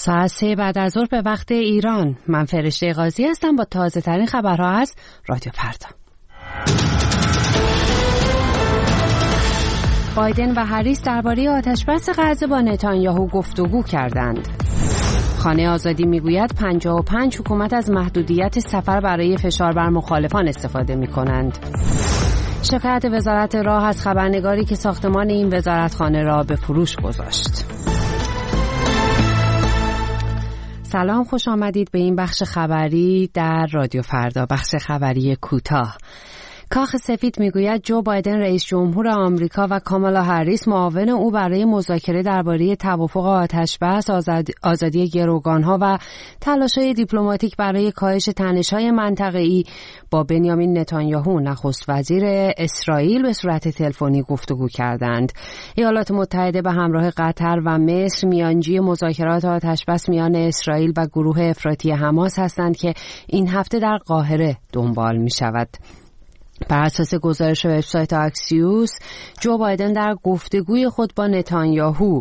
ساعت 3 بعد از ظهر به وقت ایران. من فرشته قاضی هستم با تازه ترین خبرها از رادیو فردا. بایدن و هریس درباره آتشبس غزه با نتانیاهو گفتگو کردند. خانه آزادی میگوید 55 حکومت از محدودیت سفر برای فشار بر مخالفان استفاده می‌کنند. شکایت وزارت راه از خبرنگاری که ساختمان این وزارتخانه را به فروش گذاشت. سلام، خوش آمدید به این بخش خبری در رادیو فردا، بخش خبری کوتاه. کاخ سفید میگوید جو بایدن رئیس جمهور آمریکا و کامالا هریس معاون او برای مذاکره درباره توافق آتشبس، آزادی گروگانها و تلاش‌های دیپلماتیک برای کاهش تنش‌های منطقه‌ای با بنیامین نتانیاهو نخست وزیر اسرائیل به صورت تلفنی گفتگو کردند. ایالات متحده به همراه قطر و مصر میانجی مذاکرات آتشبس میان اسرائیل و گروه افراطی حماس هستند که این هفته در قاهره دنبال می‌شود. بر اساس گزارش وبسایت اکسیوس، جو بایدن در گفتگوی خود با نتانیاهو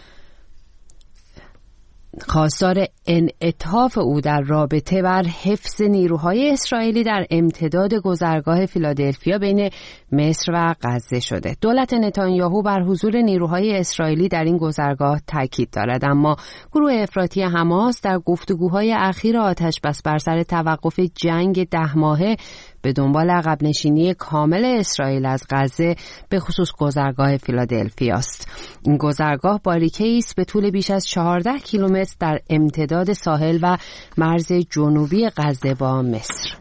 خواستار انعطاف او در رابطه بر حفظ نیروهای اسرائیلی در امتداد گذرگاه فیلادلفیا بین مصر و غزه شده. دولت نتانیاهو بر حضور نیروهای اسرائیلی در این گذرگاه تاکید دارد، اما گروه افراطی حماس در گفتگوهای اخیر آتشبس بر سر توقف جنگ 10 ماهه به دنبال عقب نشینی کامل اسرائیل از غزه به خصوص گذرگاه فیلادلفیا است. این گذرگاه باریکه‌ای است به طول بیش از 14 کیلومتر در امتداد ساحل و مرز جنوبی غزه با مصر.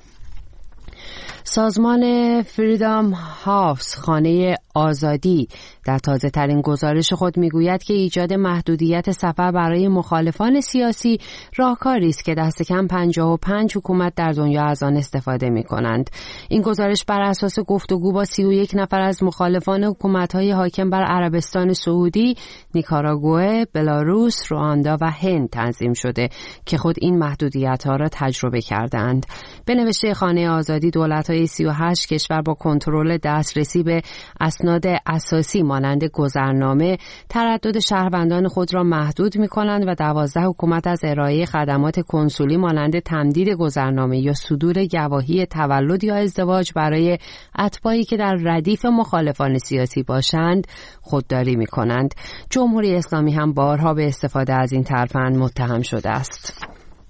سازمان فریدام هاوس، خانه آزادی، در تازه ترین گزارش خود میگوید که ایجاد محدودیت سفر برای مخالفان سیاسی راهکاری است که دست کم 55 حکومت در دنیا از آن استفاده می کنند. این گزارش بر اساس گفتگو با 31 نفر از مخالفان حکومت‌های حاکم بر عربستان سعودی، نیکاراگوئه، بلاروس، رواندا و هند تنظیم شده که خود این محدودیت‌ها را تجربه کردند. به نوشته خانه آزادی، دولت‌های 38 کشور با کنترل دسترسی به اسناد اساسی مانند گذرنامه تردد شهروندان خود را محدود می‌کنند و 12 حکومت از ارائه خدمات کنسولی مانند تمدید گذرنامه یا صدور گواهی تولد یا ازدواج برای اتباعی که در ردیف مخالفان سیاسی باشند خودداری می‌کنند. جمهوری اسلامی هم بارها به استفاده از این ترفند متهم شده است.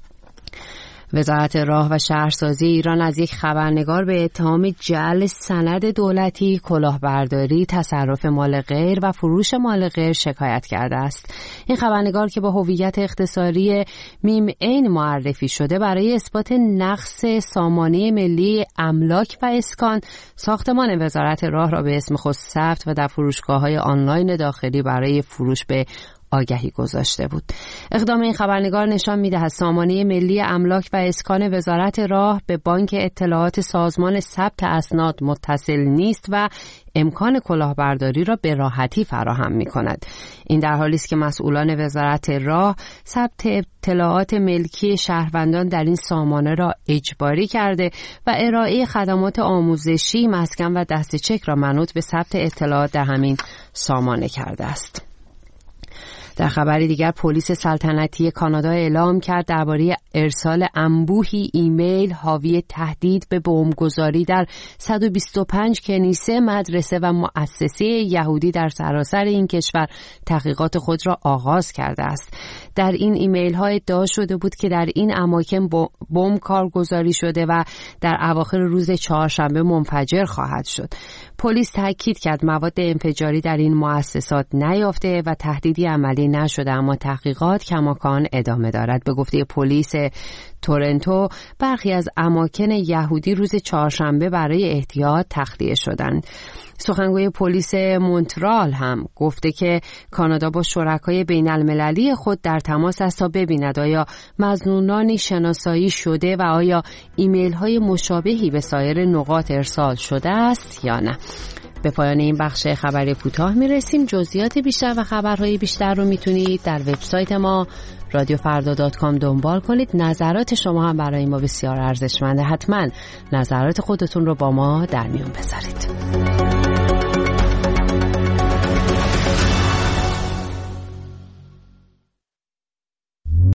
وزارت راه و شهرسازی ایران از یک خبرنگار به اتهام جعل سند دولتی، کلاهبرداری، تصرف مال غیر و فروش مال غیر شکایت کرده است. این خبرنگار که با هویت اختصاری میم عین معرفی شده، برای اثبات نقص سامانه ملی املاک و اسکان، ساختمان وزارت راه را به اسم خود ثبت و در فروشگاه‌های آنلاین داخلی برای فروش به آگهی گذاشته بود. اقدام این خبرنگار نشان می‌دهد سامانه ملی املاک و اسکان وزارت راه به بانک اطلاعات سازمان ثبت اسناد متصل نیست و امکان کلاهبرداری را به راحتی فراهم می‌کند. این در حالی است که مسئولان وزارت راه ثبت اطلاعات ملکی شهروندان در این سامانه را اجباری کرده و ارائه خدمات آموزشی، مسکن و دست چک را منوط به ثبت اطلاعات در همین سامانه کرده است. در خبری دیگر، پلیس سلطنتی کانادا اعلام کرد درباره ارسال انبوهی ایمیل حاوی تهدید به بمبگذاری در 125 کنیسه، مدرسه و مؤسسه یهودی در سراسر این کشور تحقیقات خود را آغاز کرده است. در این ایمیل ها ادعا شده بود که در این اماکن بمب کارگزاری شده و در اواخر روز چهارشنبه منفجر خواهد شد. پلیس تاکید کرد مواد انفجاری در این مؤسسات نیافته و تهدیدی عملی نشده، اما تحقیقات کماکان ادامه دارد. به گفته پلیس تورنتو، برخی از اماکن یهودی روز چهارشنبه برای احتیاط تخلیه شدند. سخنگوی پلیس مونترال هم گفته که کانادا با شرکای بین المللی خود در تماس است تا ببیند آیا مظنونانی شناسایی شده و آیا ایمیل های مشابهی به سایر نقاط ارسال شده است یا نه. به پایان این بخش خبری کوتاه میرسیم. جزئیات بیشتر و خبرهای بیشتر رو میتونید در وبسایت ما radiofarda.com دنبال کنید. نظرات شما هم برای ما بسیار ارزشمنده. حتما نظرات خودتون رو با ما در میون بذارید.